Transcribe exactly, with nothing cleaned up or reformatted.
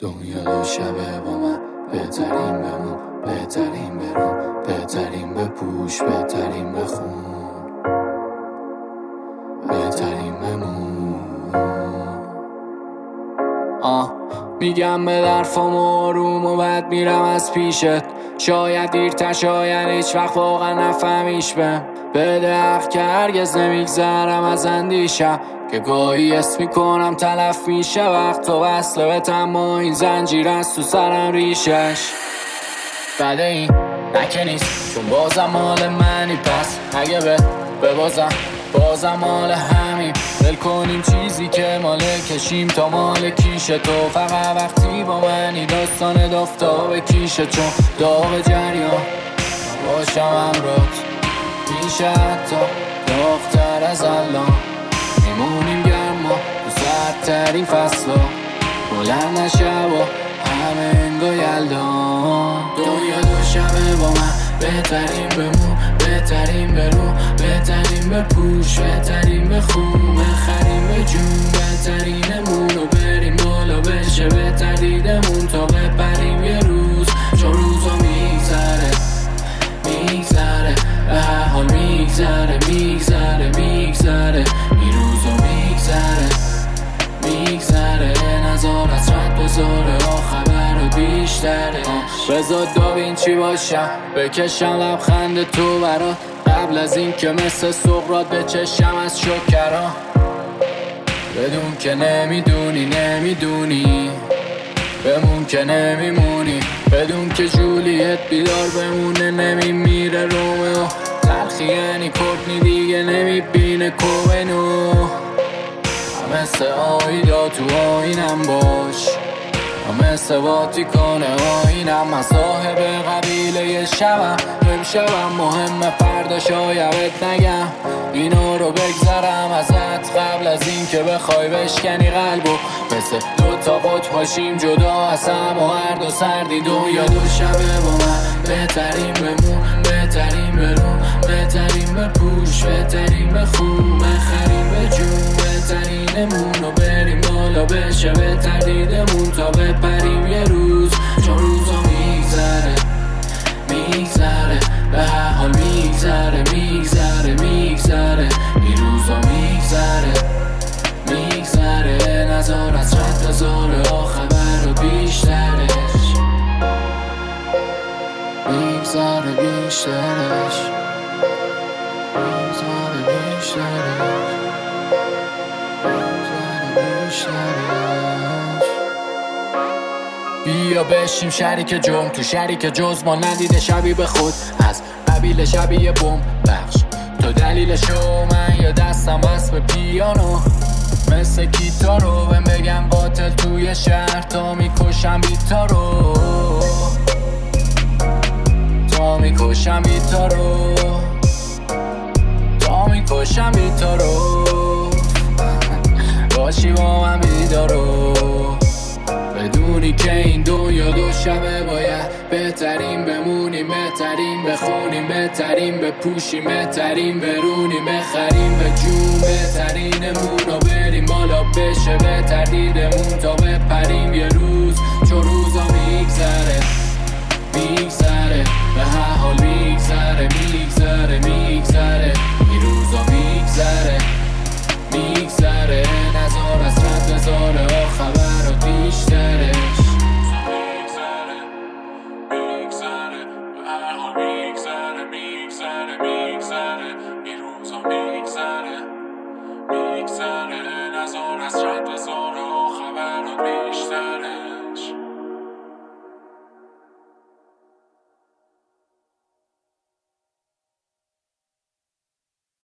دنیا دو شبه با من، بهترین بمون، بهترین برون، بهترین بپوش، بهترین بخون، بهترین بمون. آه میگم به درفام آروم و بعد میرم از پیشت. شاید دیرتر، شاید هیچ وقت واقعا نفهمیش بهم. بده حق که هرگز نمیگذرم از اندیشم، که گاهی اسم میکنم تلف میشه وقت و وصله به تما این زنجیر از تو سرم ریشش. بده این نکه نیست چون بازم مال منی، پس اگه به ببازم بازم مال همین. ول کنیم چیزی که ماله کشیم تا مال کیش تو. فقط وقتی با منی داستان دافتاب کیشه، چون داغ جریان باشم همراهت میشه حتی داغ‌تر از الان. میمونیم گرما تو سردترین فصلا، بلند نشب و همه انگاه یلدان. دنیا دو شبه با من، بهترین بمون، بهترین برون، بهترین بپوش، بهترین بخون، بخریم به جون، بهترینمون رو بریم بالا بشه بهتر دیدمون تا بپریم یه روز. چون روزا میگذره میگذره به هر حال میگذره میگذره میگذره این روزا میگذره میگذره. نظار از رد بذاره خبر رو بیشتره. بذار داوینچی باشم بکشم لبخند تو برات، قبل از این که مثل سقراط بچشم از شکرها. بدون که نمیدونی نمیدونی بمون که نمیمونی، بدون که جولیت بیدار بمونه نمیمیره رومئو. تلخی یعنی کورتنی دیگه نمیبینه کومنو. مثل آیدا تو آینم باش، مثل واتیکان آینم. من صاحب قبیله شبم، امشبم مهمه فردا شاید نگم اینا رو بگذرم ازت قبل از این که بخوای بشکنی قلبو. مثل دوتا قطب باشیم جدا از هم و هر دو سردی. دنیا دو شبه با من، بهترین بمون، بهترین برون، بهترین بپوش، بهترین بخون، بخریم به جون، بهترینمون رو بریم بالا بشه بهتر دیدمون تا بپریم یه روز. چون روزا میگذره میگذره به هر حال میگذره میگذره میگذره این روزا میگذره میگذره. نظار از رد بذاره خبر رو بیشترش میگذره بیشترش میگذره بیشترش میگذره بیشترش. بیا بشیم شریک جرم تو شریک جز ما ندیده شبیه به خود از قبیل شبیه بوم بخش. تو دلیل شو من یا دستم بس به پیانو مثل گیتارو بهم بگم باطل توی شهر تا میکشم بیتا رو، تا میکشم بیتا رو، تا میکشم بیتا رو. باشی با من بیدارو، بدونی که این دنیا دو شبه باید بهترین بمونیم، بهترین بخونیم، بهترین بپوشیم، بهترین برونیم، بخریم به جون، بهترینمون رو بریم بالا بشه بهتر دیدمون تا بپریم یه روز. چون روزا میگذره میگذره به هر حال میگذره میگذره میگذره این روزا میگذره میگذره. نظار از رد بذاره خبر رو بیشترش میگذره میگذره به هر حال میگذره میگذره میگذره این روزا میگذره میگذره. نظار از رد بذاره خبر رو بیشتره.